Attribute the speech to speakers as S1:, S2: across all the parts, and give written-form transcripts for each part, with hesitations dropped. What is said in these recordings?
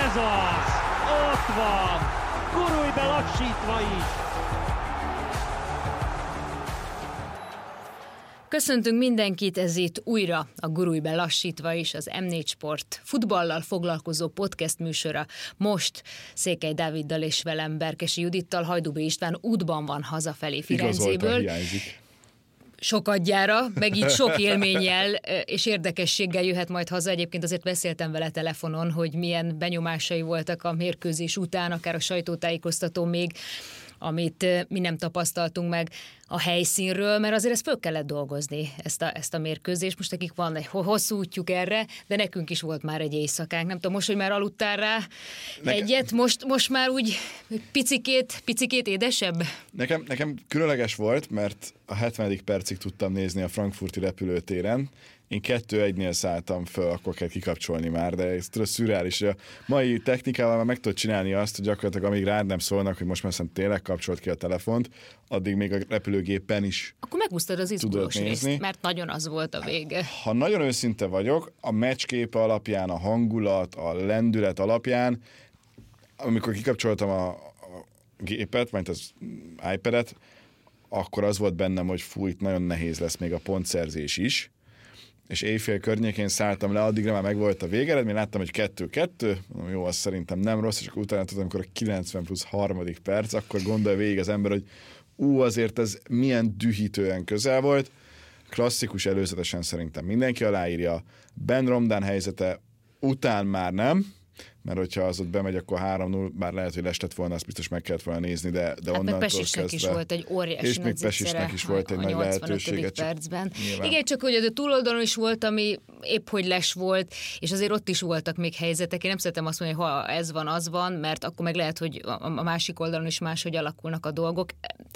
S1: Ez az! Ott van! Gurulj be lassítva is!
S2: Köszöntünk mindenkit, ez itt újra a Gurulj be lassítva is, az M4 Sport futballal foglalkozó podcast műsora. Most Székely Dáviddal és velem, Berkesi Judittal, Hajdúbé István útban van hazafelé Firenzéből. Sokadjára, meg így sok élménnyel és érdekességgel jöhet majd haza. Egyébként azért beszéltem vele telefonon, hogy milyen benyomásai voltak a mérkőzés után, akár a sajtótájékoztató még, amit mi nem tapasztaltunk meg a helyszínről, mert azért ezt föl kellett dolgozni, ezt a mérkőzést. Most nekik van egy hosszú útjuk erre, de nekünk is volt már egy éjszakánk. Nem tudom, most, hogy már aludtál rá egyet, most már úgy picikét édesebb?
S3: Nekem különleges volt, mert a 70. percig tudtam nézni a frankfurti repülőtéren. Én 2-1-nél szálltam föl, akkor kell kikapcsolni már, de ez tudod szürreális. A mai technikával már meg tudod csinálni azt, hogy gyakorlatilag amíg rád nem szólnak, hogy most már szerintem tényleg kapcsolt ki a telefont, addig még a repülőgépen is
S2: akkor megúsztad az izgulós részt, mert nagyon az volt a vége.
S3: Ha nagyon őszinte vagyok, a meccsképe alapján, a hangulat, a lendület alapján, amikor kikapcsoltam a gépet, vagy az iPad-et, akkor az volt bennem, hogy itt nagyon nehéz lesz még a pontszerzés is, és éjfél környékén szálltam le, addigra már megvolt a végeredmény, láttam, hogy 2-2, jó, az szerintem nem rossz, és akkor utána tudom, amikor a 90+3. perc, akkor gondolj végig az ember, hogy azért ez milyen dühítően közel volt. Klasszikus előzetesen szerintem mindenki aláírja, Ben Romdán helyzete után már nem, mert hogyha az ott bemegy, akkor 3-0, bár lehet, hogy lestett volna, azt biztos meg kellett volna nézni, de onnantól kezdve...
S2: is volt egy óriási
S3: és még Pesisnek is volt egy nagy lehetősége.
S2: Percben. Igen, csak hogy a túloldalon is volt, ami épp hogy les volt, és azért ott is voltak még helyzetek. Én nem szeretem azt mondani, hogy ha ez van, az van, mert akkor meg lehet, hogy a másik oldalon is máshogy alakulnak a dolgok.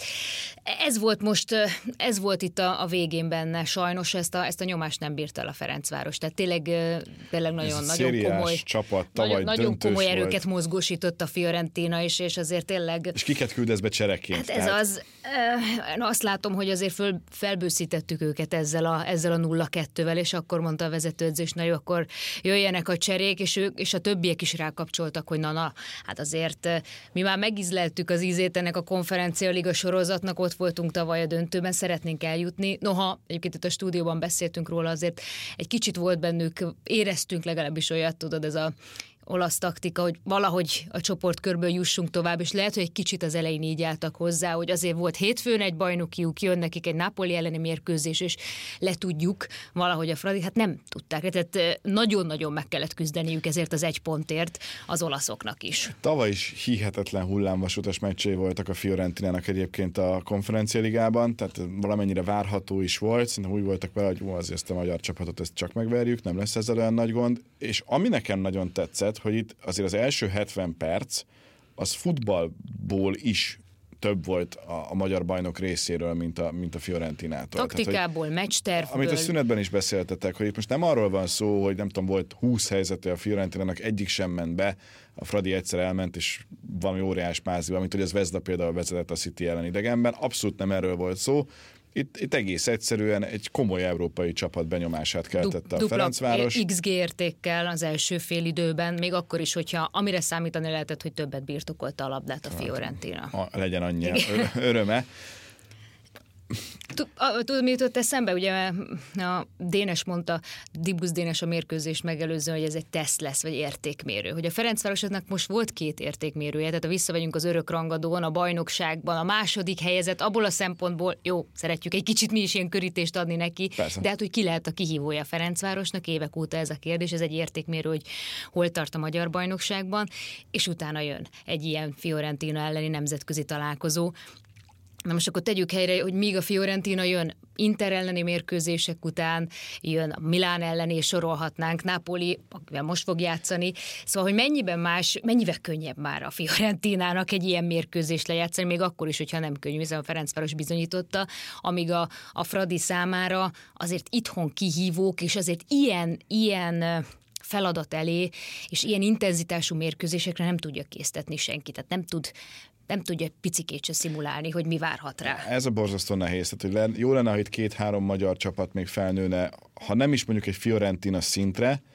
S2: Ez volt itt a végén benne, sajnos ezt a nyomást nem bírta el a Ferencváros. Tehát tényleg nagyon komoly csapat, nagyon komoly erőket mozgósított a Fiorentina is, és azért tényleg...
S3: És kiket küldesz be csereként?
S2: Hát azt látom, hogy azért felbőszítettük őket ezzel a 0-2-vel, és akkor mondta a vezetőedzés, na jó, akkor jöjjenek a cserék, és a többiek is rákapcsoltak, hogy na, hát azért mi már megízleltük az ízét ennek a Konferencia Liga sorozatnak, ott voltunk tavaly a döntőben, szeretnénk eljutni. Noha, egyébként itt a stúdióban beszéltünk róla, azért egy kicsit volt bennük, éreztünk legalábbis olyat, tudod, ez a olasz taktika, hogy valahogy a csoportkörből jussunk tovább, és lehet, hogy egy kicsit az elején így álltak hozzá, hogy azért volt hétfőn egy bajnokiuk, jön nekik egy Napoli elleni mérkőzés, és letudjuk valahogy a Fradi, hát nem tudták. Tehát nagyon-nagyon meg kellett küzdeniük ezért az 1 pontért az olaszoknak is.
S3: Tavaly is hihetetlen hullámvasutas meccsei voltak a Fiorentinának egyébként a Konferencia Ligában, tehát valamennyire várható is volt, szerintem úgy voltak vele, hogy azért ezt a magyar csapatot ezt csak megverjük, nem lesz ezzel olyan nagy gond, és ami nekem nagyon tetszett, hogy itt azért az első 70 perc az futballból is több volt a magyar bajnok részéről, mint a Fiorentinától.
S2: Taktikából, meccstervből.
S3: Amit a szünetben is beszéltetek, hogy itt most nem arról van szó, hogy nem tudom, volt 20 helyzete a Fiorentinának, egyik sem ment be, a Fradi egyszer elment, és valami óriás mázival, mint hogy az Vezda például vezetett a City ellen idegenben. Abszolút nem erről volt szó. Itt egész egyszerűen egy komoly európai csapat benyomását keltette a Ferencváros.
S2: Dupla XG értékkel az első fél időben, még akkor is, hogyha amire számítani lehetett, hogy többet birtokolta a labdát a Fiorentina.
S3: Legyen annyi öröme.
S2: Tudod, mi jutott eszembe? Ugye a Dénes mondta, Dibusz Dénes a mérkőzés megelőzően, hogy ez egy teszt lesz, vagy értékmérő. Hogy a Ferencvárosnak most volt 2 értékmérője, tehát ha visszavegyünk az örök rangadón, a bajnokságban, a második helyezett, abból a szempontból, jó, szeretjük egy kicsit mi is ilyen körítést adni neki, persze. De hát, hogy ki lehet a kihívója a Ferencvárosnak, évek óta ez a kérdés, ez egy értékmérő, hogy hol tart a magyar bajnokságban, és utána jön egy ilyen Fiorentina elleni nemzetközi találkozó. Na most akkor tegyük helyre, hogy míg a Fiorentina jön Inter elleni mérkőzések után, jön a Milán elleni, és sorolhatnánk, Napoli, akivel most fog játszani. Szóval, hogy mennyivel könnyebb már a Fiorentinának egy ilyen mérkőzést lejátszani, még akkor is, hogyha nem könnyű, hiszen a Ferencváros bizonyította, amíg a Fradi számára azért itthon kihívók, és azért ilyen feladat elé, és ilyen intenzitású mérkőzésekre nem tudja késztetni senki, tehát nem tudja picikét se szimulálni, hogy mi várhat rá.
S3: Ez a borzasztó nehéz. Tehát, hogy jó lenne, ha itt 2-3 magyar csapat még felnőne, ha nem is mondjuk egy Fiorentina szintre,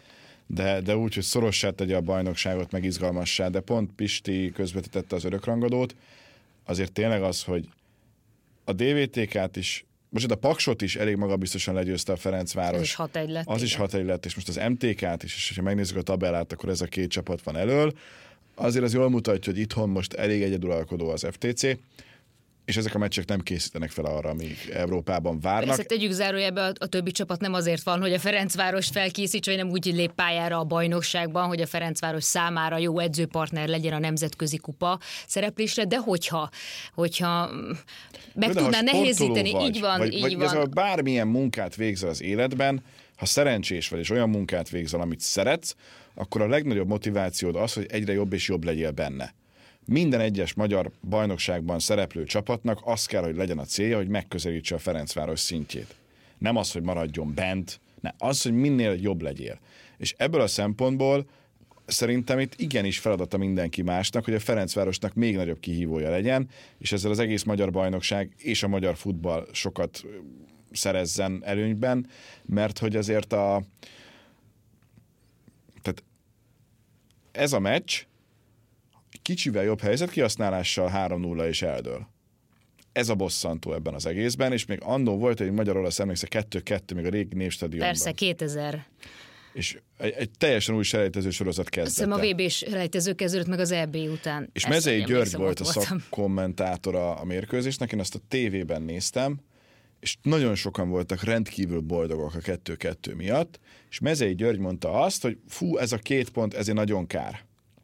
S3: de úgy, hogy szorossá tegye a bajnokságot, meg izgalmassá, de pont Pisti közvetítette az örökrangadót, azért tényleg az, hogy a DVTK-t is, most a Paksot is elég magabiztosan legyőzte a Ferencváros.
S2: Az is 6-1 lett.
S3: Az is 6-1 lett, és most az MTK-t is, és ha megnézzük a tabellát, akkor ez a két csapat van elől. Azért az jól mutatja, hogy itthon most elég egyeduralkodó az FTC, és ezek a meccsek nem készítenek fel arra, amíg Európában várnak.
S2: Persze tegyük zárójelbe, a többi csapat nem azért van, hogy a Ferencváros felkészítse, vagy nem úgy lép pályára a bajnokságban, hogy a Ferencváros számára jó edzőpartner legyen a nemzetközi kupa szereplésre, de hogyha meg tudná nehézíteni,
S3: vagy,
S2: így van,
S3: vagy,
S2: így
S3: vagy
S2: van.
S3: igazából bármilyen munkát végzel az életben, ha szerencsés vagy, és olyan munkát végzel, amit szeretsz, akkor a legnagyobb motivációd az, hogy egyre jobb és jobb legyél benne. Minden egyes magyar bajnokságban szereplő csapatnak az kell, hogy legyen a célja, hogy megközelítse a Ferencváros szintjét. Nem az, hogy maradjon bent, ne, az, hogy minél jobb legyél. És ebből a szempontból szerintem itt igenis feladata mindenki másnak, hogy a Ferencvárosnak még nagyobb kihívója legyen, és ezzel az egész magyar bajnokság és a magyar futball sokat szerezzen előnyben, mert hogy azért tehát ez a meccs kicsivel jobb helyzet kihasználással 3-0 és eldől. Ez a bosszantó ebben az egészben, és még annó volt, hogy magyar-olasz emlékszem 2-2, még a régi Névstadionban.
S2: Persze, 2000.
S3: És egy teljesen új selejtező sorozat kezdett.
S2: Azt hiszem a VB-s selejtező kezdődött meg az EB után.
S3: És Mezei György volt a szakkommentátora a mérkőzésnek, én azt a tévében néztem, és nagyon sokan voltak rendkívül boldogok a 2-2 miatt, és Mezei György mondta azt, hogy fú, ez a 2 pont, ezért nagyon kár.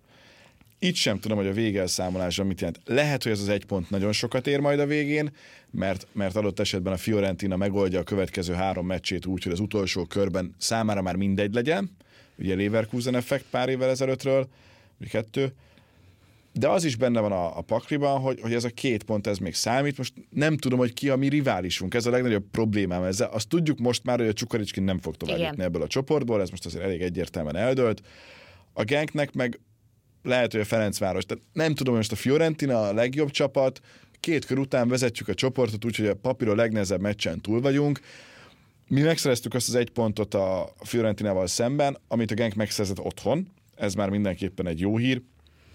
S3: Itt sem tudom, hogy a végelszámolásban mit jelent. Lehet, hogy ez az 1 pont nagyon sokat ér majd a végén, mert adott esetben a Fiorentina megoldja a következő 3 meccsét úgy, hogy az utolsó körben számára már mindegy legyen. Ugye Leverkusen effekt pár évvel ezelőttről, vagy 2. De az is benne van a pakliban, hogy ez a 2 pont, ez még számít. Most nem tudom, hogy ki a mi riválisunk. Ez a legnagyobb problémám ezzel. Azt tudjuk most már, hogy a Csukarickin nem fog tovább jutni ebből a csoportból. Ez most azért elég egyértelműen eldőlt. A Genknek meg lehet, hogy a Ferencváros. Tehát nem tudom, hogy most a Fiorentina a legjobb csapat, 2 kör után vezetjük a csoportot, úgyhogy a papíron legnehezebb meccsen túl vagyunk. Mi megszereztük azt az 1 pontot a Fiorentinával szemben, amit a Genk megszerzett otthon. Ez már mindenképpen egy jó hír.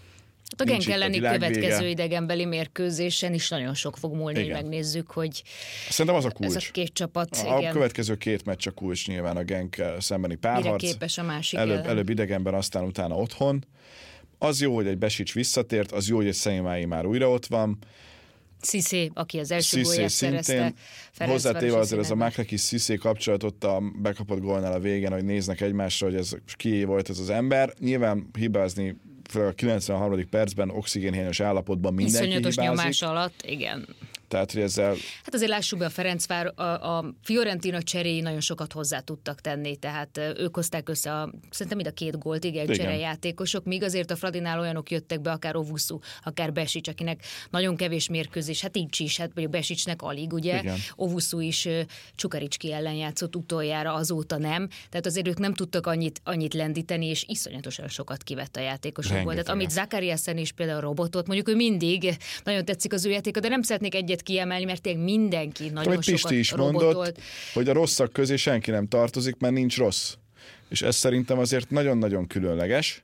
S2: A Genk elleni következő idegenbeli mérkőzésen is nagyon sok fog múlni, hogy megnézzük, hogy
S3: szerintem az a kulcs.
S2: Ez a 2 csapat.
S3: A következő 2 meccs a kulcs nyilván a Genk szembeni párharc.
S2: Mire képes a másik
S3: előbb idegenben, aztán utána otthon. Az jó, hogy egy Besics visszatért, az jó, hogy egy Szemimái már újra ott van.
S2: Cissé, aki az első gólját szerezte.
S3: Hozzátéve azért ez a Makrakis-Cissé kapcsolatot a bekapott gólnál a végén, hogy néznek egymásra, hogy ez kié volt ez az ember. Nyilván hibázni a 93. percben oxigénhiányos állapotban mindenki
S2: iszonyatos
S3: hibázik.
S2: nyomás alatt, igen.
S3: Tehát, hogy ezzel...
S2: Hát azért lássuk be, a Ferencváros, a Fiorentina cseréi nagyon sokat hozzá tudtak tenni, tehát ők hozták össze szerintem mind a 2 gólt, igen. Cserejátékosok, míg azért a Fradinál olyanok jöttek be, akár Ovusu, akár Besics, akinek nagyon kevés mérkőzés, hát így is, hát vagy Besicsnek alig, ugye. Igen. Ovusu is Csukaricski ellen játszott utoljára, azóta nem, tehát azért ők nem tudtak annyit lendíteni, és iszonyatosan sokat kivett a játékosokból. Tehát amit Zakariasen is például a robotot, mondjuk ő mindig nagyon tetszik az ő játéka, de nem szeretnék egyet kiemelni, mert tényleg mindenki nagyon sokat
S3: Pisti is
S2: robotolt.
S3: Mondott, hogy a rosszak közé senki nem tartozik, mert nincs rossz. És ez szerintem azért nagyon-nagyon különleges.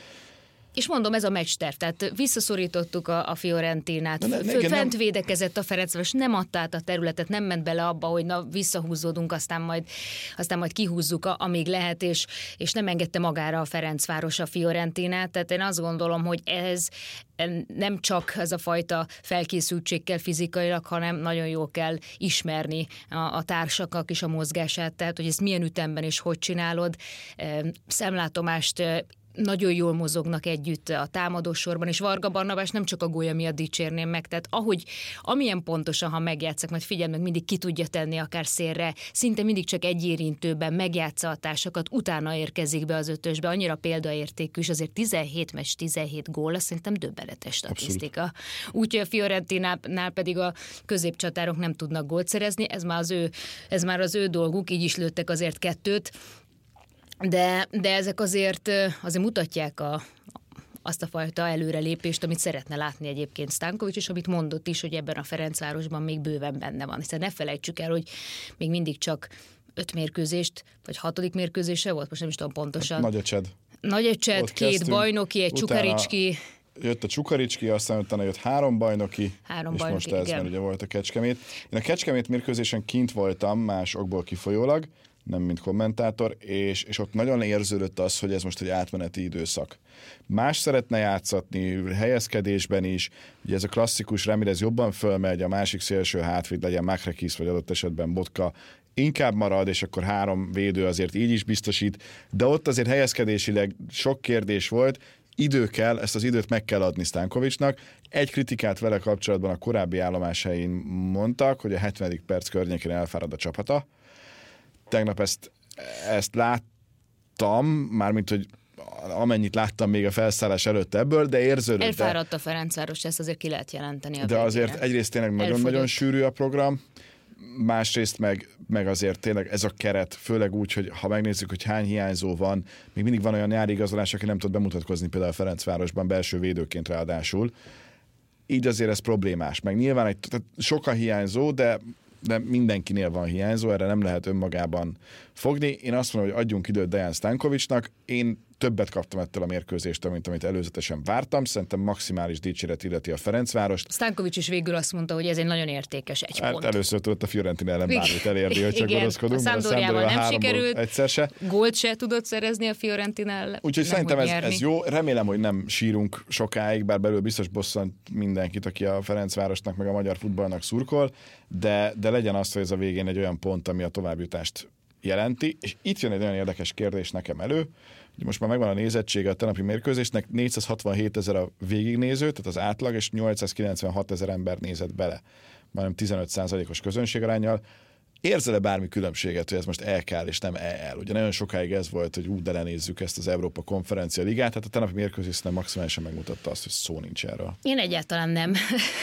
S2: És mondom, ez a meccsterv, tehát visszaszorítottuk a Fiorentinát, fent védekezett a Ferencváros, nem adta át a területet, nem ment bele abba, hogy na visszahúzódunk, aztán majd kihúzzuk, amíg lehet, és nem engedte magára a Ferencváros a Fiorentinát, tehát én azt gondolom, hogy ez nem csak ez a fajta felkészültség kell fizikailag, hanem nagyon jól kell ismerni a társaknak is a mozgását, tehát hogy ezt milyen ütemben és hogy csinálod, szemlátomást nagyon jól mozognak együtt a támadósorban, és Varga Barnabás nem csak a gólya miatt dicsérném meg, tehát amilyen pontosan, ha megjátszak, majd figyeld meg, mindig ki tudja tenni akár szélre, szinte mindig csak egy érintőben megjátsza a társakat, utána érkezik be az ötösbe, annyira példaértékű, és azért 17 meccs, 17 gól, azt szerintem döbbenetes statisztika. Úgyhogy a Fiorentinánál pedig a középcsatárok nem tudnak gólt szerezni, ez már az ő dolguk, így is lőttek azért 2, de ezek azért mutatják azt a fajta előrelépést, amit szeretne látni egyébként Stankovics, és amit mondott is, hogy ebben a Ferencvárosban még bőven benne van. Hiszen ne felejtsük el, hogy még mindig csak 5 mérkőzést, vagy 6. mérkőzése volt, most nem is tudom pontosan.
S3: Nagyecsed,
S2: 2 bajnoki, egy Csukaricski.
S3: Jött a Csukaricski, aztán utána jött 3 bajnoki, és most ez, mert ugye volt a Kecskemét. Én a Kecskemét mérkőzésen kint voltam más okból kifolyólag, nem mint kommentátor, és ott nagyon érződött az, hogy ez most egy átmeneti időszak. Más szeretne játszatni, helyezkedésben is, ugye ez a klasszikus Ramirez jobban fölmegy, a másik szélső hátvéd legyen Makrekis, vagy adott esetben Botka, inkább marad, és akkor 3 védő azért így is biztosít, de ott azért helyezkedésileg sok kérdés volt, idő kell, ezt az időt meg kell adni Stankovicsnak. Egy kritikát vele kapcsolatban a korábbi állomásai mondtak, hogy a 70. perc környékén elfárad a csapata. Tegnap ezt láttam, mármint, hogy amennyit láttam még a felszállás előtt ebből, de érződött.
S2: Elfáradt a Ferencváros, ezt azért ki lehet jelenteni.
S3: De azért egyrészt tényleg nagyon-nagyon sűrű a program, másrészt meg azért tényleg ez a keret, főleg úgy, hogy ha megnézzük, hogy hány hiányzó van, még mindig van olyan nyári igazolás, aki nem tud bemutatkozni például a Ferencvárosban belső védőként ráadásul. Így azért ez problémás. Meg nyilván sok a hiányzó, de mindenkinél van hiányzó, erre nem lehet önmagában fogni. Én azt mondom, hogy adjunk időt Dejan Stankovicsnak. Én többet kaptam ettől a mérkőzéstől, mint amit előzetesen vártam. Szerintem maximális dicséret illeti a Ferencvárost.
S2: Stankovics is végül azt mondta, hogy ez egy nagyon értékes pont.
S3: Először tudott a Fiorentina ellen bármit elérni, hogy csak gonoszkodunk.
S2: A Sampdoriával nem sikerült,
S3: egyszer se.
S2: Gólt se tudott szerezni a Fiorentina ellen.
S3: Úgyhogy szerintem ez jó. Remélem, hogy nem sírunk sokáig, bár belül biztos bosszant mindenkit, aki a Ferencvárosnak meg a magyar futballnak szurkol, de legyen az, hogy ez a végén egy olyan pont, ami a továbbjutást jelenti. És itt jön egy olyan érdekes kérdés nekem elő, hogy most már megvan a nézettsége a tegnapi mérkőzésnek, 467 000 a végignéző, tehát az átlag, és 896 000 ember nézett bele, majdnem 15%-os közönségaránnyal. Érzel-e bármi különbséget, hogy ez most el kell, és nem el? Ugye nagyon sokáig ez volt, hogy de lenézzük ezt az Európa Konferencia Ligát, tehát a tegnapi mérkőzés nem maximálisan megmutatta azt, hogy szó nincs erről.
S2: Én egyáltalán nem.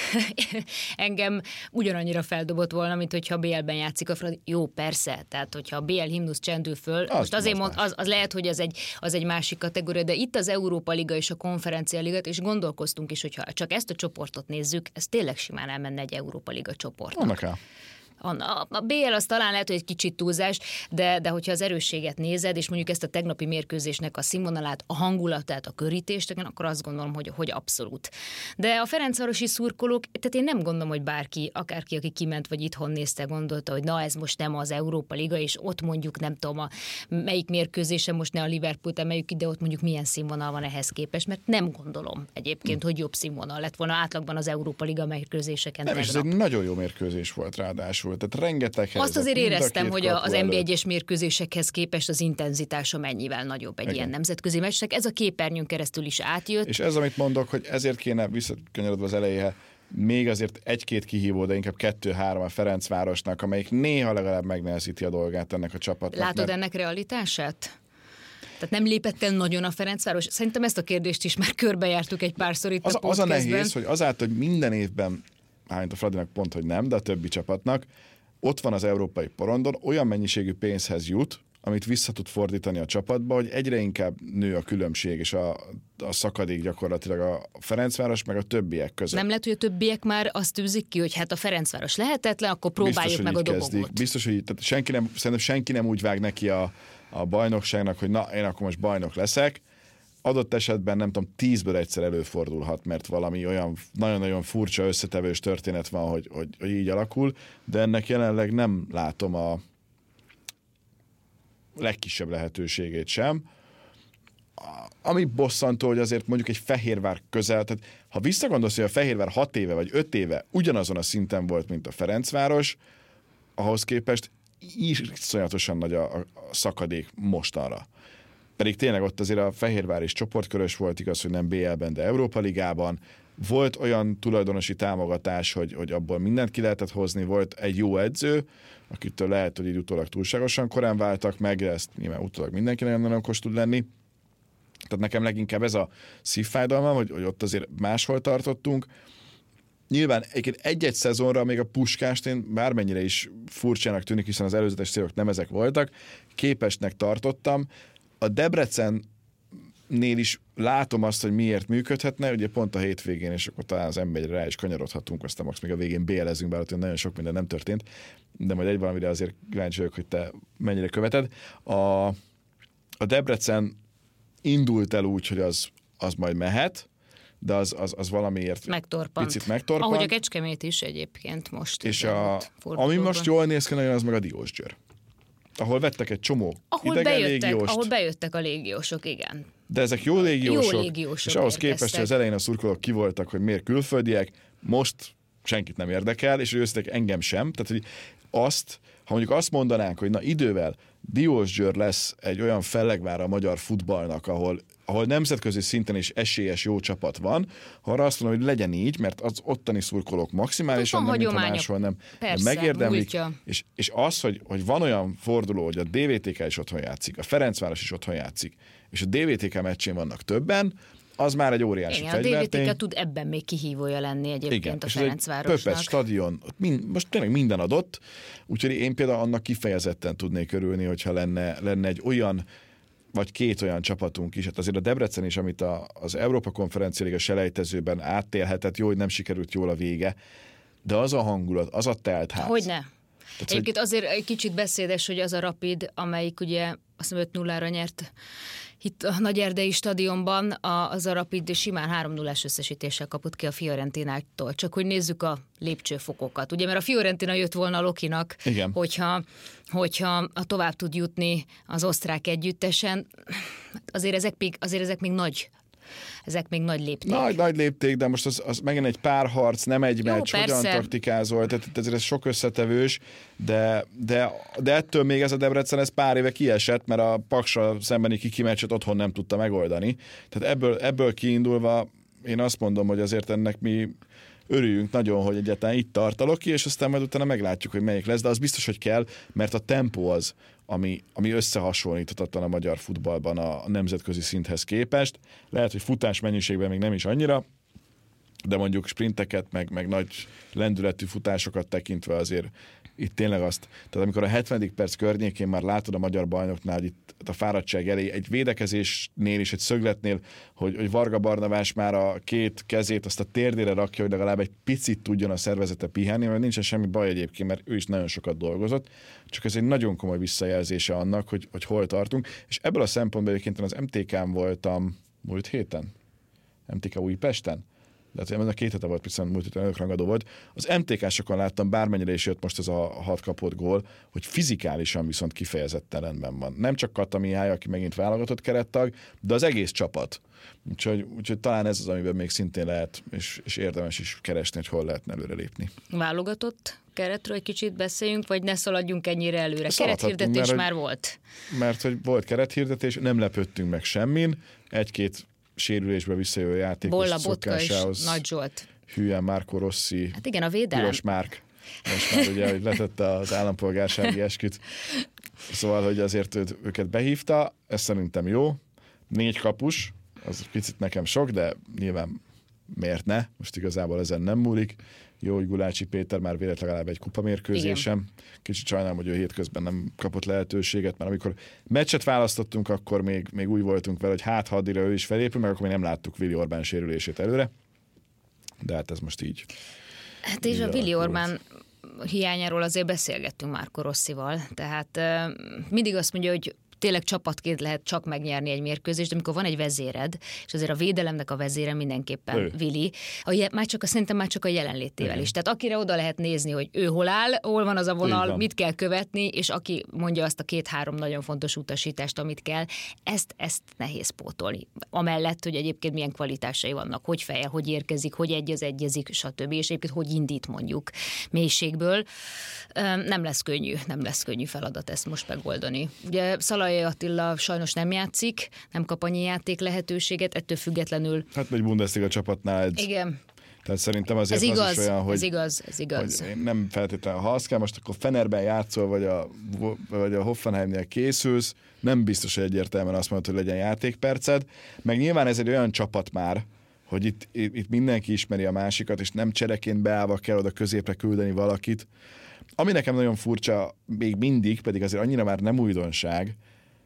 S2: Engem ugyanannyira feldobott volna, mint hogyha BL-ben játszik a Fradi. Jó, persze, tehát hogyha a BL himnusz csendül föl, most azért az lehet, hogy az egy másik kategória, de itt az Európa Liga és a Konferencia Liga, és gondolkoztunk is, hogyha csak ezt a csoportot nézzük, ez tényleg simán elmenne egy Európa Liga csoportnak.
S3: Annak el.
S2: A BL az talán lehet, hogy egy kicsit túlzás, de hogyha az erősséget nézed, és mondjuk ezt a tegnapi mérkőzésnek a színvonalát, a hangulatát, a körítést, akkor azt gondolom, hogy abszolút. De a ferencvárosi szurkolók, tehát én nem gondolom, hogy bárki, akárki, aki kiment vagy itthon nézte, gondolta, hogy na ez most nem az Európa Liga, és ott mondjuk nem tudom, melyik mérkőzésen most ne a Liverpoolt emeljük ide, ott mondjuk milyen színvonal van ehhez képest, mert nem gondolom egyébként, hogy jobb színvonal lett volna átlagban az Európa Liga mérkőzéseken.
S3: Nem, és ez egy nagyon jó mérkőzés volt ráadásul. Tehát rengeteg helyzet.
S2: Azt azért éreztem, hogy az NB1-es mérkőzésekhez képest az intenzitása mennyivel nagyobb egy ilyen nemzetközi meccsnek. Ez a képernyőn keresztül is átjött.
S3: És ez, amit mondok, hogy ezért kéne visszakanyarodva az elejéhez, még azért 1-2 kihívó, de inkább 2-3 a Ferencvárosnak, amelyik néha legalább megnehezíti a dolgát ennek a csapatnak.
S2: Látod ennek realitását? Tehát nem lépett el nagyon a Ferencváros? Szerintem ezt a kérdést is már körbejártuk egy párszor itt a podcastben.
S3: Az a nehéz, hogy azáltal, hogy minden évben, a Fradinak pont, hogy nem, de a többi csapatnak, ott van az európai porondon, olyan mennyiségű pénzhez jut, amit vissza tud fordítani a csapatba, hogy egyre inkább nő a különbség és a szakadék gyakorlatilag a Ferencváros meg a többiek között.
S2: Nem lehet, hogy a többiek már azt tűzik ki, hogy hát a Ferencváros lehetetlen, akkor próbáljuk biztos, meg a dobogot.
S3: Biztos, hogy szerintem senki nem úgy vág neki a bajnokságnak, hogy na, én akkor most bajnok leszek. Adott esetben nem tudom, 10-ből egyszer előfordulhat, mert valami olyan nagyon-nagyon furcsa összetevős történet van, hogy így alakul, de ennek jelenleg nem látom a legkisebb lehetőségét sem. Ami bosszantó, hogy azért mondjuk egy Fehérvár közel, tehát ha visszagondolsz, hogy a Fehérvár 6 éve vagy 5 éve ugyanazon a szinten volt, mint a Ferencváros, ahhoz képest iszonyatosan nagy a szakadék mostanra. Pedig tényleg ott azért a Fehérvár is csoportkörös volt, igaz, hogy nem BL-ben, de Európa Ligában. Volt olyan tulajdonosi támogatás, hogy abból mindent ki lehetett hozni, volt egy jó edző, akitől lehet, hogy így utólag túlságosan korán váltak meg, de ezt nyilván utólag mindenki nagyon okos tud lenni. Tehát nekem leginkább ez a szívfájdalmam, hogy ott azért máshol tartottunk. Nyilván egy-egy szezonra még a Puskást én bármennyire is furcsának tűnik, hiszen az előzetes célok nem ezek voltak, képesnek tartottam. A Debrecen nél is látom azt, hogy miért működhetne, ugye pont a hétvégén, és akkor talán az M1-re rá is kanyarodhatunk, aztán max még a végén BL-ezünk, bár ott nagyon sok minden nem történt, de majd egy valamire azért kíváncsi vagyok, hogy te mennyire követed. A Debrecen indult el úgy, hogy az majd mehet, de az valamiért picit megtorpant.
S2: Ahogy a Kecskemét is egyébként most.
S3: És ami most jól néz ki nagyon, az meg a Diósgyőr. Ahol vettek egy csomó idegen légióst.
S2: Ahol bejöttek a légiósok, igen.
S3: De ezek jó légiósok,
S2: jó légiósok
S3: és ahhoz
S2: érkeztek.
S3: képest, hogy az elején a szurkolók ki voltak, hogy miért külföldiek, most senkit nem érdekel, és ősztek engem sem. Tehát, hogy ha mondjuk azt mondanánk, hogy na idővel Diósgyőr lesz egy olyan fellegvára a magyar futballnak, ahol nemzetközi szinten is esélyes jó csapat van, ha arra azt mondom, hogy legyen így, mert az ottani szurkolók maximálisan nem, mintha máshol nem megérdemlik. És az, hogy van olyan forduló, hogy a DVTK is otthon játszik, a Ferencváros is otthon játszik, és a DVTK meccsén vannak többen, az már egy óriási fegyvertény.
S2: A DVTK tud ebben még kihívója lenni egyébként. Igen, a Ferencvárosnak.
S3: Pöpes stadion, most tényleg minden adott, úgyhogy én például annak kifejezetten tudnék örülni, hogyha lenne egy olyan, vagy két olyan csapatunk is. Hát azért a Debrecen is, amit az Európa Konferencia Liga selejtezőben áttélhetett, jó, hogy nem sikerült jól a vége, de az a hangulat, az a telt ház.
S2: Hogyne. Egyébként azért egy kicsit beszédes, hogy az a Rapid, amelyik ugye azt hiszem 5-0-ra nyert itt a Nagyerdei stadionban, az a Rapid simán 3-0-ás összesítéssel kapott ki a Fiorentinától. Csak hogy nézzük a lépcsőfokokat. Ugye, mert a Fiorentina jött volna a Lokinak, hogyha tovább tud jutni az osztrák együttesen. Azért ezek még nagy. Ezek még nagy lépték.
S3: Nagy lépték, de most az megint egy párharc, nem egy meccs, hogyan taktikázol, tehát ezért ez sok összetevős, de ettől még ez a Debrecen ez pár éve kiesett, mert a Paksra szembeni kiki meccset otthon nem tudta megoldani. Tehát ebből kiindulva én azt mondom, hogy azért ennek mi örüljünk nagyon, hogy egyáltalán itt tart a Loki, és aztán majd utána meglátjuk, hogy melyik lesz, de az biztos, hogy kell, mert a tempó az, ami összehasonlíthatatlan a magyar futballban a nemzetközi szinthez képest. Lehet, hogy futás mennyiségben még nem is annyira, de mondjuk sprinteket, meg nagy lendületű futásokat tekintve azért itt tényleg azt, tehát amikor a 70. perc környékén már látod a magyar bajnoknál, hogy itt a fáradtság elé, egy védekezésnél is, egy szögletnél, hogy Varga Barnabás már a két kezét azt a térdére rakja, hogy legalább egy picit tudjon a szervezete pihenni, mert nincsen semmi baj egyébként, mert ő is nagyon sokat dolgozott, csak ez egy nagyon komoly visszajelzése annak, hogy hol tartunk, és ebből a szempontból egyébként az MTK-n voltam múlt héten, MTK Újpesten, de ez a 2 hete volt, viszont múlt héten rangadó volt. Az MTK-sokon láttam, bármennyire is jött most ez a 6 kapott gól, hogy fizikálisan viszont kifejezetten rendben van. Nem csak Kata Mihály, aki megint válogatott kerettag, de az egész csapat. Úgyhogy talán ez az, amiben még szintén lehet, és érdemes is keresni, hogy hol lehetne előrelépni.
S2: Válogatott keretről egy kicsit beszéljünk, vagy ne szaladjunk ennyire előre? Kerethirdetés már volt.
S3: Mert hogy volt kerethirdetés, nem lepődtünk meg semmin, egy-két sérülésbe visszajövő játékos
S2: Bolla, Botka és Nagy Zsolt.
S3: Hülyen Marco Rossi.
S2: Hát igen, a védelem.
S3: Piros Márk. Most már ugye, hogy letette az állampolgársági esküt. Szóval, hogy azért őket behívta, ez szerintem jó. 4 kapus, az picit nekem sok, de nyilván miért ne? Most igazából ezen nem múlik. Jó, hogy Gulácsi Péter már vélet legalább egy kupamérkőzésem. Kicsit sajnálom, hogy ő hétközben nem kapott lehetőséget, mert amikor meccset választottunk, akkor még úgy voltunk vele, hogy ha addigra ő is felépül, meg akkor még nem láttuk Vili Orbán sérülését előre. De hát ez most így.
S2: Hát és a Vili Orbán hiányáról azért beszélgettünk Marco Rossival, tehát mindig azt mondja, hogy tényleg csapatként lehet csak megnyerni egy mérkőzést, de amikor van egy vezéred, és azért a védelemnek a vezére mindenképpen Vili, szerintem már csak a jelenlétével is. Tehát akire oda lehet nézni, hogy ő hol áll, hol van az a vonal, mit kell követni, és aki mondja azt a 2-3 nagyon fontos utasítást, amit kell, ezt nehéz pótolni. Amellett, hogy egyébként milyen kvalitásai vannak, hogy fejel, hogy érkezik, hogy egyezik, stb. És egyébként hogy indít mondjuk mélységből. Nem lesz könnyű feladat ezt most megoldani. Ugye Szalai Attila sajnos nem játszik, nem kap annyi játék lehetőséget, ettől függetlenül. Hát
S3: egy Bundesliga csapatnál egy...
S2: Igen.
S3: Tehát szerintem azért
S2: ez
S3: az is olyan, hogy...
S2: Ez igaz.
S3: Hogy nem feltétlenül, ha azt kell, most akkor Fenerben játszol, vagy a Hoffenheimnél készülsz, nem biztos, hogy egyértelműen azt mondod, hogy legyen játékperced. Meg nyilván ez egy olyan csapat már, hogy itt mindenki ismeri a másikat, és nem csereként beállva kell oda középre küldeni valakit. Ami nekem nagyon furcsa, még mindig, pedig azért annyira már nem újdonság,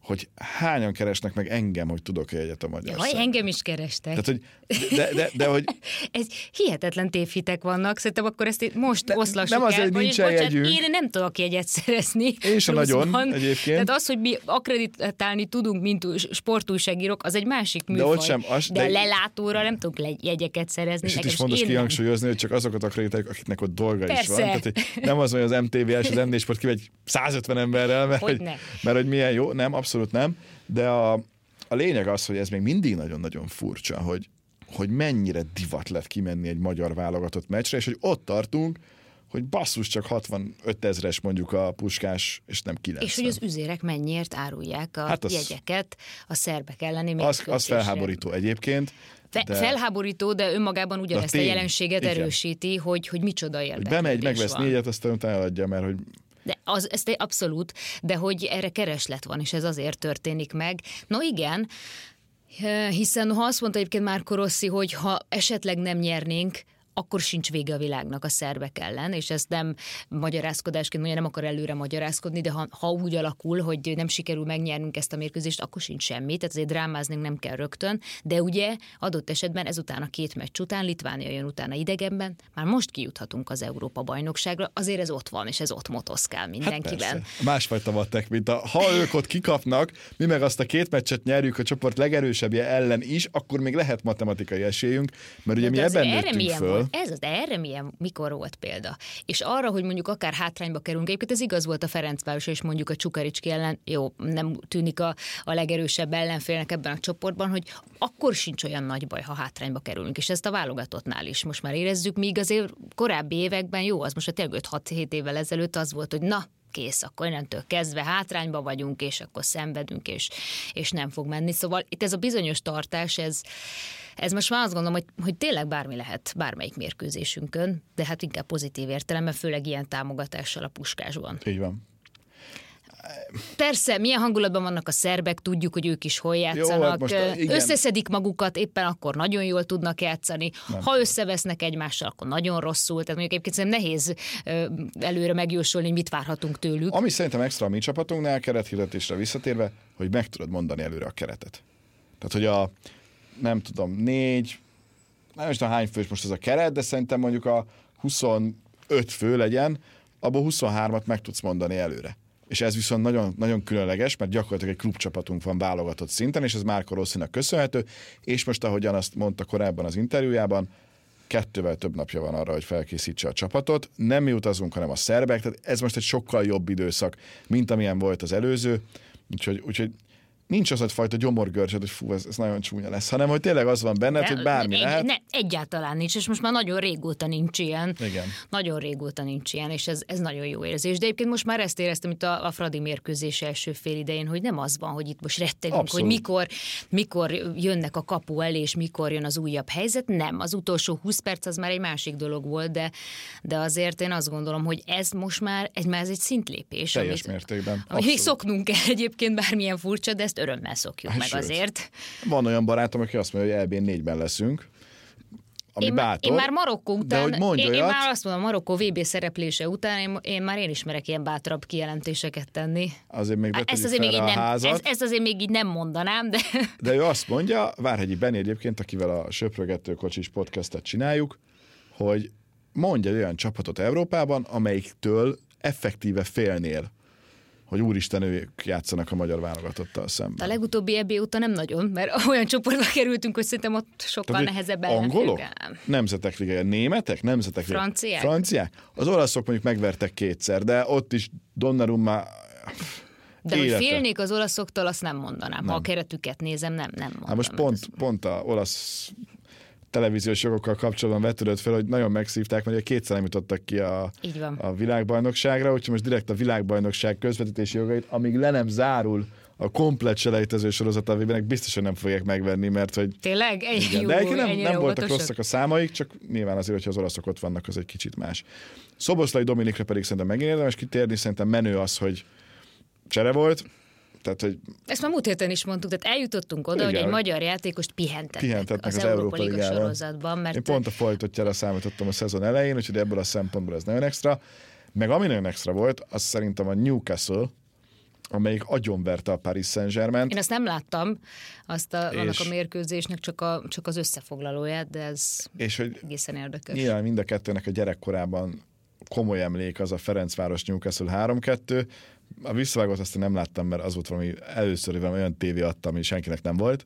S3: hogy hányan keresnek meg engem, hogy tudok egyet a magyar
S2: Jaj, engem is kerestek.
S3: Tehát, hogy, de hogy...
S2: Ez hihetetlen tévhitek vannak, szerintem akkor ezt most oszlassuk
S3: nem
S2: el.
S3: azért, hogy nincsen jegyünk.
S2: Én nem tudok jegyet szerezni.
S3: Én sem nagyon, egyébként.
S2: Tehát az, hogy mi akreditálni tudunk, mint sportújságírók, az egy másik műfaj.
S3: De ott sem.
S2: De lelátóra nem tudok jegyeket szerezni.
S3: És itt is fontos kihangsúlyozni, hogy csak azokat akreditáljuk, akiknek ott dolga is van. Tehát, hogy nem az, hogy az MTV és az MD Sport kivegy 150 emberrel, mert hogy milyen jó. Nem, abszolút nem. De a lényeg az, hogy ez még mindig nagyon-nagyon furcsa, hogy mennyire divat lett kimenni egy magyar válogatott meccsre, és hogy ott tartunk, hogy basszus csak 65 000-es mondjuk a Puskás, és nem 90.
S2: És hogy az üzérek mennyiért árulják a jegyeket a szerbek elleni mérkőzésre.
S3: Az felháborító egyébként.
S2: Felháborító, de önmagában ugyanezt a jelenséget erősíti, hogy micsoda érdeklődés van.
S3: Bemegy, megvesz 4-et, aztán utána eladja, mert hogy...
S2: De ez abszolút, de hogy erre kereslet van, és ez azért történik meg. No igen, hiszen ha azt mondta egyébként Marco Rossi, hogy ha esetleg nem nyernénk, akkor sincs vége a világnak a szerbek ellen, és ezt nem magyarázkodásként mondja, nem akar előre magyarázkodni, de ha úgy alakul, hogy nem sikerül megnyernünk ezt a mérkőzést, akkor sincs semmi, tehát azért drámáznunk nem kell rögtön, de ugye adott esetben ezután a 2 meccs után, Litvánia jön utána idegenben, már most kijuthatunk az Európa-bajnokságra, azért ez ott van, és ez ott motoszkál mindenkiben.
S3: Hát másfajta vattek, mint ha ők ott kikapnak, mi meg azt a 2 meccset nyerjük a csoport legerősebbje ellen is, akkor még lehet matematikai esélyünk, mert ugye mi ebben nőttünk föl.
S2: Erre mikor volt példa? És arra, hogy mondjuk akár hátrányba kerülünk, egyébként ez igaz volt a Ferencváros és mondjuk a Csukaricski ellen, jó, nem tűnik a legerősebb ellenfélnek ebben a csoportban, hogy akkor sincs olyan nagy baj, ha hátrányba kerülünk, és ezt a válogatottnál is most már érezzük, míg azért korábbi években jó, az most a tényleg 5-6-7 évvel ezelőtt az volt, hogy na, kész, akkor innentől kezdve hátrányba vagyunk, és akkor szenvedünk, és nem fog menni. Szóval itt ez a bizonyos tartás, ez most már azt gondolom, hogy tényleg bármi lehet bármelyik mérkőzésünkön, de hát inkább pozitív értelemben, főleg ilyen támogatással a Puskásban.
S3: Így van.
S2: Persze, milyen hangulatban vannak a szerbek, tudjuk, hogy ők is hol játszanak.
S3: Jó, hát
S2: összeszedik magukat, éppen akkor nagyon jól tudnak játszani.
S3: Nem.
S2: Ha összevesznek egymással, akkor nagyon rosszul. Tehát mondjuk egyébként szerintem nehéz előre megjósolni, hogy mit várhatunk tőlük.
S3: Ami szerintem extra a mi csapatunknál, kerethirdetésre visszatérve, hogy meg tudod mondani előre a keretet. Tehát, hogy a nem tudom, 4, nem is tudom hány fős most ez a keret, de szerintem mondjuk a 25 fő legyen, abból 23-at meg tudsz mondani előre. És ez viszont nagyon, nagyon különleges, mert gyakorlatilag egy klubcsapatunk van válogatott szinten, és ez Marco Rossinak köszönhető, és most, ahogyan azt mondta korábban az interjújában, 2-vel több napja van arra, hogy felkészítse a csapatot. Nem mi utazunk, hanem a szerbek, tehát ez most egy sokkal jobb időszak, mint amilyen volt az előző, úgyhogy nincs az a fajta gyomorgörcsöd, hogy fú, ez nagyon csúnya lesz, hanem hogy tényleg az van benned, hogy bármi lehet.
S2: Egyáltalán nincs, és most már nagyon régóta nincs ilyen.
S3: Igen.
S2: Nagyon régóta nincs ilyen, és ez nagyon jó érzés. De egyébként most már ezt éreztem itt a Fradi mérkőzés első fél idején, hogy nem az van, hogy itt most rettegünk,
S3: abszolút.
S2: hogy mikor jönnek a kapu elé, és mikor jön az újabb helyzet. Nem, az utolsó 20 perc az már egy másik dolog volt, de azért én azt gondolom, hogy ez most már egy szintlépés.
S3: Teljes mértékben.
S2: Amit szoknunk kell egyébként, bármilyen furcsa, de ezt örömmel szokjuk meg azért.
S3: Van olyan barátom, aki azt mondja, hogy EB 4-ben leszünk, ami bátor.
S2: Én már Marokkó után, én már azt mondom, Marokkó VB szereplése után, én ismerek ilyen bátrabb kijelentéseket tenni.
S3: Azért még betörik fel a házat.
S2: Ezt azért még így nem mondanám, de...
S3: De ő azt mondja, Várhegyi Benni egyébként, akivel a Söprögető kocsis podcastet csináljuk, hogy mondja olyan csapatot Európában, amelyiktől effektíve félnél, hogy úristen, ők játszanak a magyar válogatottal szemben.
S2: A legutóbbi EB óta nem nagyon, mert olyan csoportba kerültünk, hogy szerintem ott sokkal nehezebb ellenfélük.
S3: Angolok? Nemzetek ligája. Németek? Nemzetek ligája. Franciák? Az olaszok mondjuk megvertek 2-szer, de ott is Donnarumma
S2: de élete. Hogy félnék az olaszoktól, azt nem mondanám. Nem. Ha a keretüket nézem, nem mondom.
S3: Hát most pont a olasz televíziós jogokkal kapcsolatban vetődött fel, hogy nagyon megszívták, mert 2-szer nem jutottak ki a világbajnokságra, úgyhogy most direkt a világbajnokság közvetítési jogait, amíg le nem zárul a komplett selejtező sorozat, amiben biztosan nem fogják megvenni, mert hogy...
S2: Tényleg?
S3: De egyébként nem voltak rosszak a számaik, csak nyilván azért, hogyha az olaszok ott vannak, az egy kicsit más. Szoboszlai Dominikra pedig szerintem megint érdemes kitérni, szerintem menő az, hogy csere volt. Tehát, hogy... Ezt
S2: már múlt héten is mondtuk, tehát eljutottunk oda, hogy egy magyar játékost pihentetnek az Európa Liga sorozatban. Mert...
S3: Én pont a fordítottjára számítottam a szezon elején, úgyhogy ebből a szempontból ez nagyon extra. Meg ami nagyon extra volt, az szerintem a Newcastle, amelyik agyonverte a Paris Saint-Germaint.
S2: Én azt nem láttam, annak a mérkőzésnek csak az összefoglalóját, de ez
S3: és hogy
S2: egészen érdekes.
S3: Nyilván mind a kettőnek a gyerekkorában komoly emlék az a Ferencváros Newcastle 3-2. A visszavágót azt én nem láttam, mert az volt valami először, hogy olyan tévé adtam, ami senkinek nem volt,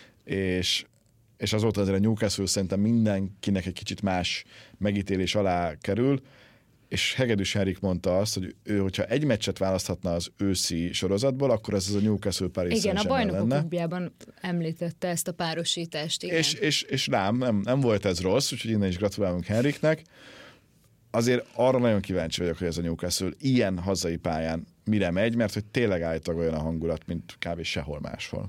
S3: és azóta azért a Newcastle szerintem mindenkinek egy kicsit más megítélés alá kerül, és Hegedűs Henrik mondta azt, hogy ő, hogyha egy meccset választhatna az őszi sorozatból, akkor ez az a Newcastle Paris Saint-Germain lenne.
S2: Igen, a Bajnokok Klubjában említette ezt a párosítást, igen.
S3: És nem volt ez rossz, úgyhogy innen is gratulálunk Henriknek. Azért arra nagyon kíváncsi vagyok, hogy ez a Newcastle ilyen hazai pályán mire megy, mert hogy tényleg állítólag olyan a hangulat, mint kb. Sehol máshol.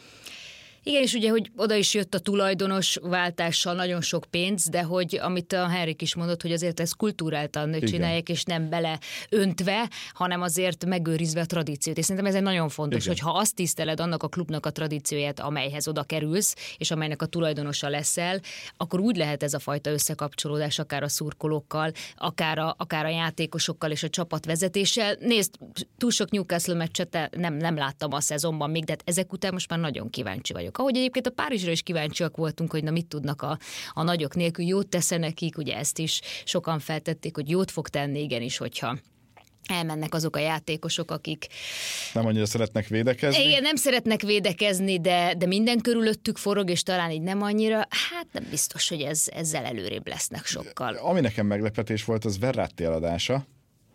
S2: Igen, és ugye, hogy oda is jött a tulajdonos váltással nagyon sok pénz, de hogy amit a Henrik is mondott, hogy azért ezt kultúráltan csinálják, és nem beleöntve, hanem azért megőrizve a tradíciót. És szerintem ez egy nagyon fontos,
S3: igen,
S2: hogy ha azt tiszteled annak a klubnak a tradícióját, amelyhez oda kerülsz, és amelynek a tulajdonosa leszel, akkor úgy lehet ez a fajta összekapcsolódás akár a szurkolókkal, akár a játékosokkal és a csapatvezetéssel. Nézd, túl sok Newcastle meccset nem láttam a szezonban még, de hát ezek után most már nagyon kíváncsi vagyok. Ahogy egyébként a Párizsra is kíváncsiak voltunk, hogy na mit tudnak a nagyok nélkül, jót tesz nekik, ugye ezt is sokan feltették, hogy jót fog tenni, igenis, hogyha elmennek azok a játékosok, akik
S3: nem annyira szeretnek védekezni.
S2: Igen, nem szeretnek védekezni, de minden körülöttük forog, és talán így nem annyira, hát nem biztos, hogy ezzel előrébb lesznek sokkal.
S3: Ami nekem meglepetés volt, az Verratti eladása,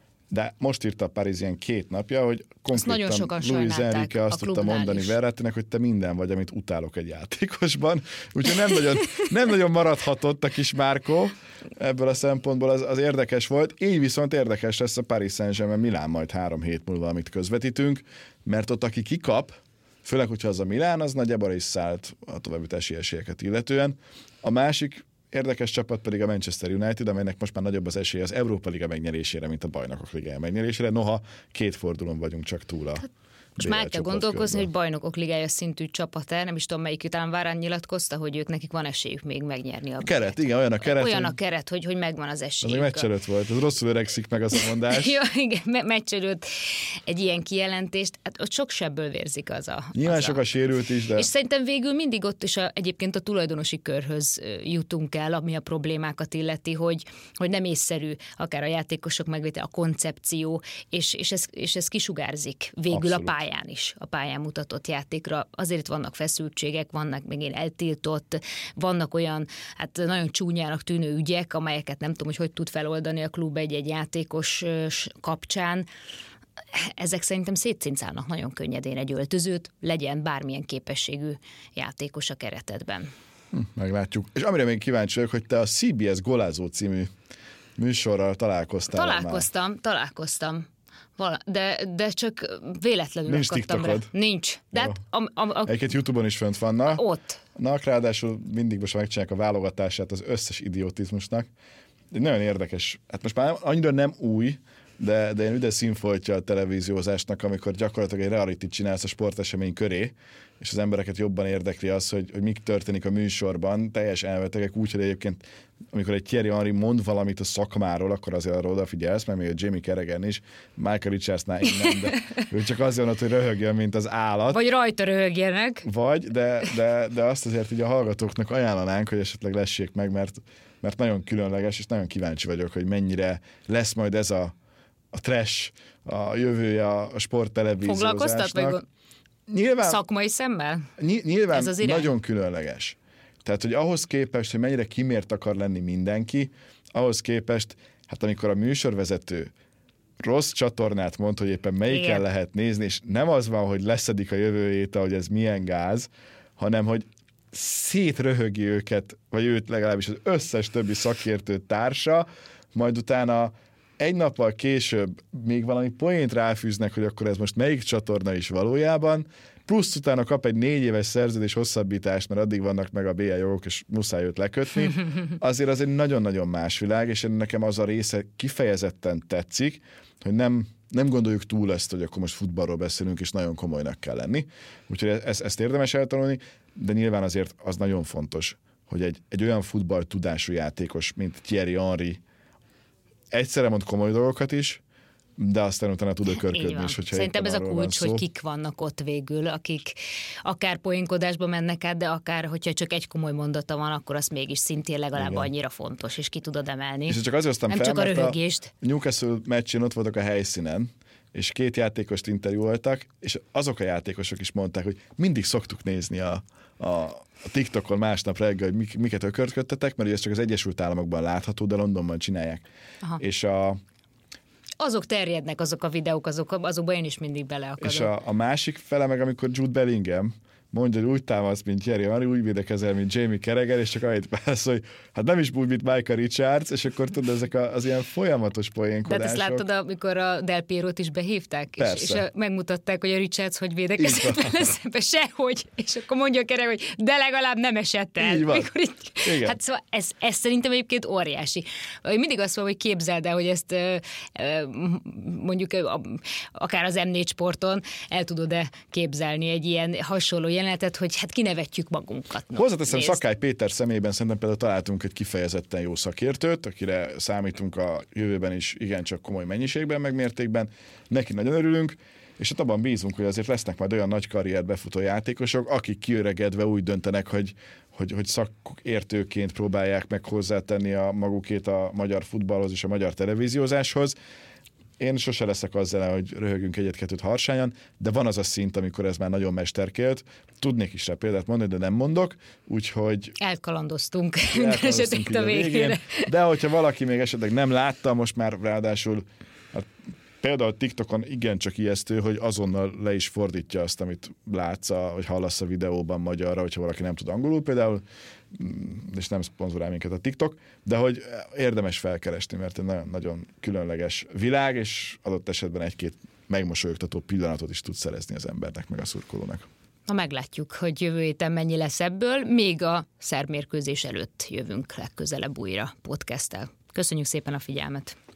S3: de most írta a Parisien 2 napja, hogy konkrétan Luis Enrique azt tudta mondani Verrattinek, hogy te minden vagy, amit utálok egy játékosban. Úgyhogy nem nagyon maradhatott a kis Márkó ebből a szempontból, az érdekes volt. Így viszont érdekes lesz a Paris Saint-Germain Milán majd 3 hét múlva, amit közvetítünk, mert ott aki kikap, főleg, hogyha az a Milán, az nagyjából is szállt a továbbjutási esélyeket illetően. A másik érdekes csapat pedig a Manchester United, amelynek most már nagyobb az esély az Európa Liga megnyerésére, mint a Bajnokok Ligája megnyerésére. Noha 2 fordulón vagyunk csak túl a
S2: most már kell gondolkozni, hogy Bajnokok Ligája szintű csapat, nem is tudom melyik, talán Varane nyilatkozta, hogy nekik van esélyük még megnyerni a
S3: keret, igen, olyan a keret.
S2: Olyan a keret, hogy megvan az esélyük.
S3: Az egy meccs előtt volt, ez rosszul öregszik meg az a mondás.
S2: Jó, igen, meccs előtt egy ilyen kijelentést, hát ott sok sebből vérzik az a...
S3: Nyilván sok a sérült is, de...
S2: És szerintem végül mindig ott is egyébként a tulajdonosi körhöz jutunk el, ami a problémákat illeti, hogy nem észszerű akár a játékosok megvétel, a koncepció, és ez kisugárzik végül abszolút a pályán is, a pályán mutatott játékra. Azért vannak feszültségek, vannak megint eltiltott, vannak olyan, hát nagyon csúnyának tűnő ügyek, amelyeket nem tudom, hogy tud feloldani a klub egy játékos kapcsán. Ezek szerintem szétszincálnak nagyon könnyedén egy öltözőt, legyen bármilyen képességű játékos a keretedben.
S3: Meglátjuk. És amire még kíváncsi vagyok, hogy te a CBS Golázó című műsorral találkoztál.
S2: Találkoztam. De csak véletlenül
S3: nincs
S2: akadtam rá. Nincs. De hát
S3: egyébként YouTube-on is fönt vannak.
S2: Ott.
S3: Ráadásul mindig most megcsinálják a válogatását az összes idiotizmusnak. De nagyon érdekes. Hát most már annyira nem új, de ilyen üde színfoltja a televíziózásnak, amikor gyakorlatilag egy reality csinálsz a sportesemény köré, és az embereket jobban érdekli az, hogy mik történik a műsorban, teljes elvetegek úgy, hogy egyébként amikor egy Thierry Henry mond valamit a szakmáról, akkor azért arra odafigyelsz, mert még a Jamie Carragher is, Michael Richardsnál én nem, de ő csak azért van ott, hogy röhögjön, mint az állat.
S2: Vagy rajta röhögjenek.
S3: De azt azért így a hallgatóknak ajánlanánk, hogy esetleg lessék meg, mert nagyon különleges, és nagyon kíváncsi vagyok, hogy mennyire lesz majd ez a trash, a jövője a sporttelevíziózásnak.
S2: Foglalkoztat, vagy nyilván, szakmai szemmel?
S3: Nyilván nagyon különleges. Tehát, hogy ahhoz képest, hogy mennyire kimért akar lenni mindenki, ahhoz képest, hát amikor a műsorvezető rossz csatornát mond, hogy éppen melyiken lehet nézni, és nem az van, hogy leszedik a jövőjét, hogy ez milyen gáz, hanem, hogy szétröhögi őket, vagy őt legalábbis az összes többi szakértő társa, majd utána egy nappal később még valami poént ráfűznek, hogy akkor ez most melyik csatorna is valójában, plusz utána kap egy 4 éves szerződés hosszabbítást, mert addig vannak meg a BL jogok, és muszáj őt lekötni. Azért az egy nagyon-nagyon más világ, és nekem az a része kifejezetten tetszik, hogy nem gondoljuk túl ezt, hogy akkor most futballról beszélünk, és nagyon komolynak kell lenni. Úgyhogy ezt érdemes eltanulni, de nyilván azért az nagyon fontos, hogy egy olyan futballtudású játékos, mint Thierry Henry, egyszerre mond komoly dolgokat is, de aztán utána tud ökörködni is, hogyha
S2: szerintem ez a kulcs, hogy
S3: szó.
S2: kik vannak ott végül, akik akár poénkodásba mennek át, de akár, hogyha csak egy komoly mondata van, akkor az mégis szintén legalább annyira fontos, és ki tudod emelni.
S3: És csak azért
S2: nem csak a röhögést.
S3: Newcastle meccsén ott voltak a helyszínen, és 2 játékost interjúoltak, és azok a játékosok is mondták, hogy mindig szoktuk nézni a TikTokon másnap reggel, hogy miket ökörködtetek, mert ez csak az Egyesült Államokban látható, de Londonban csinálják.
S2: Aha.
S3: És
S2: azok terjednek, azok a videók, azokba én is mindig beleakadom.
S3: És a másik fele meg, amikor Jude Bellingham mondja, hogy úgy támasz, mint Thierry Henry, úgy védekezel, mint Jamie Carragher, és csak annyit válaszol, hogy hát nem is úgy, mint Michael Richards, és akkor tudod, ezek az ilyen folyamatos poénkodások.
S2: De ezt láttad, amikor a Del Pierót is behívták, és megmutatták, hogy a Richards hogy védekezett vele szembe, sehogy, és akkor mondja Carragher, hogy de legalább nem esett el.
S3: Így van.
S2: Hát szóval ez szerintem egyébként óriási. Mindig azt mondom, hogy képzeld el, hogy ezt mondjuk akár az M4 sporton el tudod-e képzelni egy ilyen hasonló jelenetet, hogy hát kinevetjük magunkat. No,
S3: hozzáteszem, Szakály Péter szemében szerintem például találtunk egy kifejezetten jó szakértőt, akire számítunk a jövőben is igencsak komoly mennyiségben, meg mértékben. Neki nagyon örülünk, és abban bízunk, hogy azért lesznek majd olyan nagy karriert befutó játékosok, akik kiöregedve úgy döntenek, hogy szakértőként próbálják meg hozzátenni a magukét a magyar futballhoz és a magyar televíziózáshoz. Én sose leszek azzal, hogy röhögünk egyet-kettőt harsányan, de van az a szint, amikor ez már nagyon mesterkélt. Tudnék is rá példát mondani, de nem mondok, úgyhogy...
S2: Elkalandoztunk esetleg a végére.
S3: De hogyha valaki még esetleg nem látta, most már ráadásul hát például TikTokon igencsak ijesztő, hogy azonnal le is fordítja azt, amit látsz, hogy hallasz a videóban magyarra, hogyha valaki nem tud angolul például, és nem szponzorál minket a TikTok, de hogy érdemes felkeresni, mert egy nagyon, nagyon különleges világ, és adott esetben egy-két megmosolyogtató pillanatot is tud szerezni az embernek, meg a szurkolónak.
S2: Na meglátjuk, hogy jövő héten mennyi lesz ebből, még a szerb mérkőzés előtt jövünk legközelebb újra podcasttel. Köszönjük szépen a figyelmet!